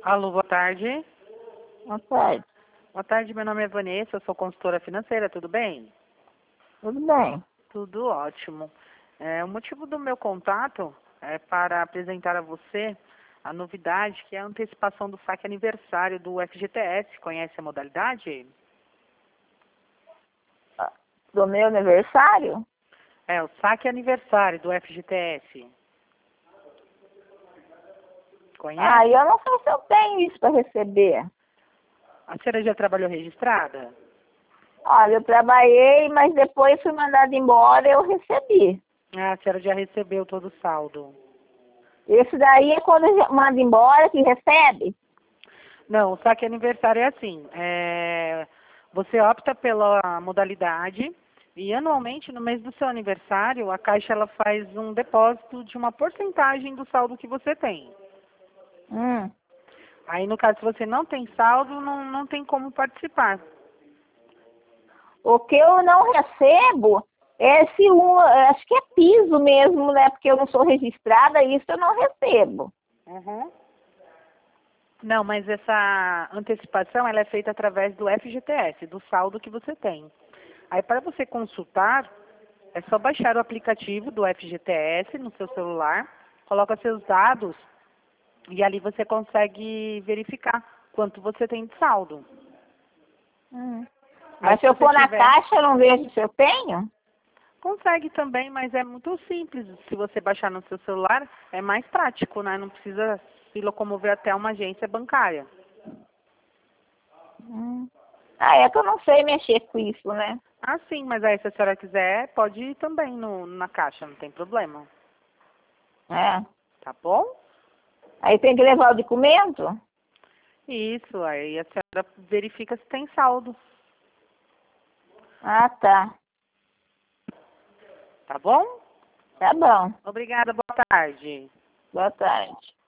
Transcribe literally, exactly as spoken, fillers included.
Alô, boa tarde. Boa tarde. Boa tarde, meu nome é Vanessa, eu sou consultora financeira, tudo bem? Tudo bem? Tudo ótimo. É, o motivo do meu contato é para apresentar a você a novidade, que é a antecipação do saque aniversário do F G T S. Conhece a modalidade? Do meu aniversário? É, o saque aniversário do F G T S. Conhece? Ah, eu não sei se eu tenho isso para receber. A senhora já trabalhou registrada? Olha, eu trabalhei, mas depois fui mandada embora e eu recebi. Ah, a senhora já recebeu todo o saldo. Esse daí é quando manda embora que recebe? Não, o saque aniversário é assim, é, você opta pela modalidade e anualmente, no mês do seu aniversário, a Caixa ela faz um depósito de uma porcentagem do saldo que você tem. Hum. Aí, no caso, se você não tem saldo, não, não tem como participar. O que eu não recebo é esse um, acho que é piso mesmo, né? Porque eu não sou registrada, isso eu não recebo. Uhum. Não, mas essa antecipação ela é feita através do F G T S, do saldo que você tem. Aí, para você consultar, é só baixar o aplicativo do F G T S no seu celular, coloca seus dados e ali você consegue verificar quanto você tem de saldo. Hum. Aí, Mas se se eu você for na tiver, caixa, eu não vejo se eu tenho? consegue também, mas é muito simples. Se você baixar no seu celular, é mais prático, né? Não precisa se locomover até uma agência bancária. Hum. Ah, é que eu não sei mexer com isso, né? Ah, sim, mas aí se a senhora quiser, pode ir também no, na caixa, não tem problema. É. Tá bom? Aí tem que levar o documento? Isso, aí a senhora verifica se tem saldo. Ah, tá. Tá bom? Tá bom. Obrigada, boa tarde. Boa tarde.